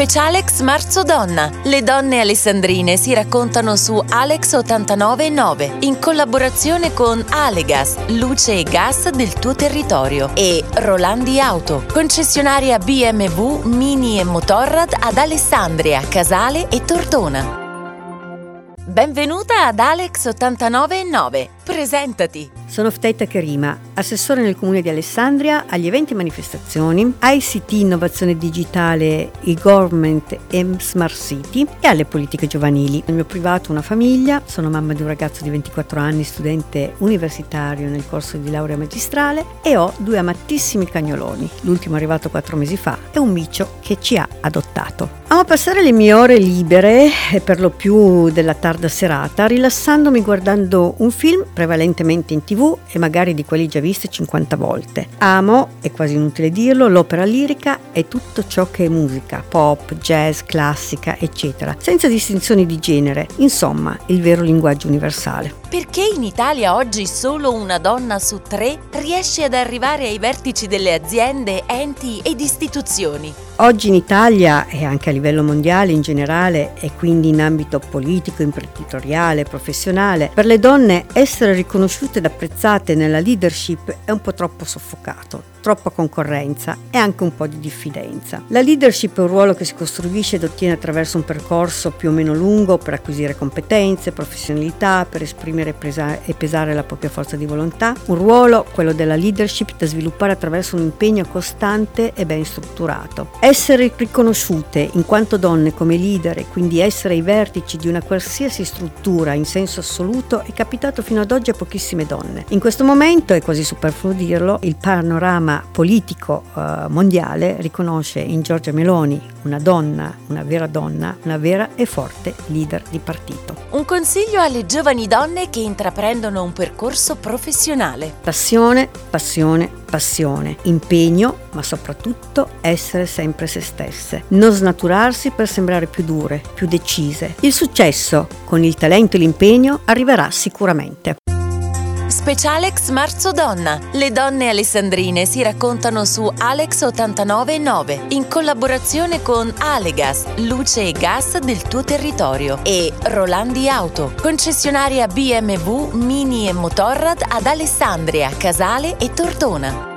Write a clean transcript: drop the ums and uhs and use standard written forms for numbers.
Specialex Marzo Donna. Le donne alessandrine si raccontano su Alex 89.9 in collaborazione con Alegas, luce e gas del tuo territorio, e Rolandi Auto, concessionaria BMW, Mini e Motorrad ad Alessandria, Casale e Tortona. Benvenuta ad Alex 89.9. Presentati. Sono Fteta Kerima, assessore nel comune di Alessandria agli eventi e manifestazioni, ICT, innovazione digitale, e-government e Smart City e alle politiche giovanili. Nel mio privato una famiglia, sono mamma di un ragazzo di 24 anni, studente universitario nel corso di laurea magistrale, e ho 2 amatissimi cagnoloni, l'ultimo arrivato 4 mesi fa e un micio che ci ha adottato. Amo passare le mie ore libere, per lo più della tarda serata, rilassandomi guardando un film, prevalentemente in TV e magari di quelli già visti 50 volte. Amo, è quasi inutile dirlo, l'opera lirica e tutto ciò che è musica, pop, jazz, classica, eccetera, senza distinzioni di genere, insomma, il vero linguaggio universale. Perché in Italia oggi solo una donna su 3 riesce ad arrivare ai vertici delle aziende, enti ed istituzioni? Oggi in Italia e anche a livello mondiale in generale, e quindi in ambito politico, imprenditoriale, professionale, per le donne essere riconosciute ed apprezzate nella leadership è un po' troppo soffocato. Troppa concorrenza e anche un po' di diffidenza. La leadership è un ruolo che si costruisce ed ottiene attraverso un percorso più o meno lungo per acquisire competenze, professionalità, per esprimere e pesare la propria forza di volontà. Un ruolo, quello della leadership, da sviluppare attraverso un impegno costante e ben strutturato. Essere riconosciute in quanto donne come leader e quindi essere ai vertici di una qualsiasi struttura in senso assoluto è capitato fino ad oggi a pochissime donne. In questo momento, è quasi superfluo dirlo, il panorama politico mondiale riconosce in Giorgia Meloni una donna, una vera e forte leader di partito. Un consiglio alle giovani donne che intraprendono un percorso professionale. Passione, impegno, ma soprattutto essere sempre se stesse. Non snaturarsi per sembrare più dure, più decise. Il successo, con il talento e l'impegno, arriverà sicuramente. Specialex Marzo Donna. Le donne alessandrine si raccontano su Alex 89.9 in collaborazione con Alegas, luce e gas del tuo territorio, e Rolandi Auto, concessionaria BMW, Mini e Motorrad ad Alessandria, Casale e Tortona.